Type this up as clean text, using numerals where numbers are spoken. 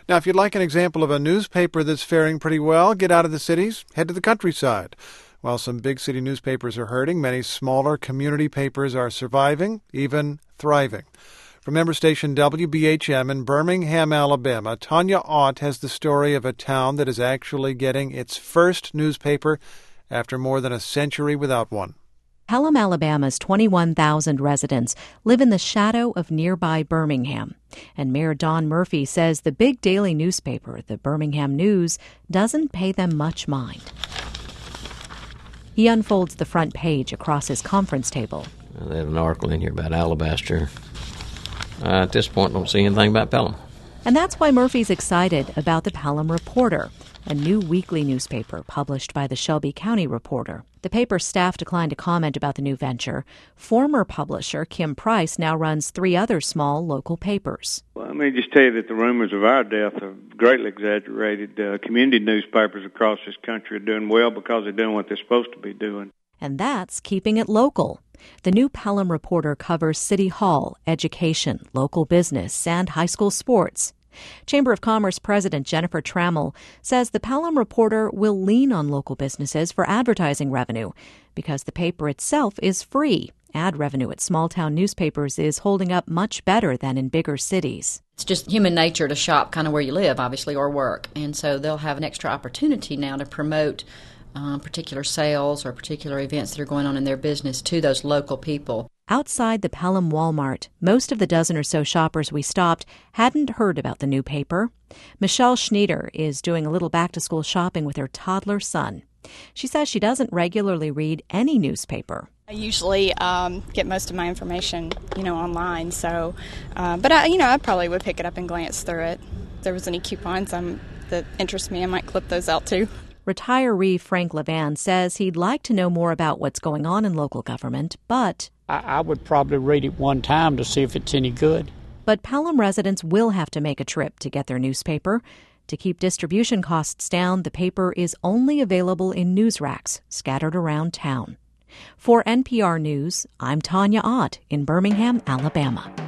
Now, if you'd like an example of a newspaper that's faring pretty well, get out of the cities, head to the countryside. While some big city newspapers are hurting, many smaller community papers are surviving, even thriving. From member station WBHM in Birmingham, Alabama, Tanya Ott has the story of a town that is actually getting its first newspaper after more than a century without one. Pelham, Alabama's 21,000 residents live in the shadow of nearby Birmingham. And Mayor Don Murphy says the big daily newspaper, the Birmingham News, doesn't pay them much mind. He unfolds the front page across his conference table. They have an article in here about Alabaster. At this point, I don't see anything about Pelham. And that's why Murphy's excited about the Pelham Reporter, a new weekly newspaper published by the Shelby County Reporter. The paper's staff declined to comment about the new venture. Former publisher Kim Price now runs 3 other small local papers. Well, let me just tell you that the rumors of our death are greatly exaggerated. Community newspapers across this country are doing well because they're doing what they're supposed to be doing. And that's keeping it local. The new Pelham Reporter covers City Hall, education, local business, and high school sports. Chamber of Commerce President Jennifer Trammell says the Pelham Reporter will lean on local businesses for advertising revenue because the paper itself is free. Ad revenue at small-town newspapers is holding up much better than in bigger cities. It's just human nature to shop kind of where you live, obviously, or work. And so they'll have an extra opportunity now to promote particular sales or particular events that are going on in their business to those local people. Outside the Pelham Walmart, most of the dozen or so shoppers we stopped hadn't heard about the new paper. Michelle Schneider is doing a little back-to-school shopping with her toddler son. She says she doesn't regularly read any newspaper. I usually get most of my information, online. So, but I probably would pick it up and glance through it. If there was any coupons that interest me, I might clip those out too. Retiree Frank Levan says he'd like to know more about what's going on in local government, but I would probably read it one time to see if it's any good. But Pelham residents will have to make a trip to get their newspaper. To keep distribution costs down, the paper is only available in news racks scattered around town. For NPR News, I'm Tanya Ott in Birmingham, Alabama.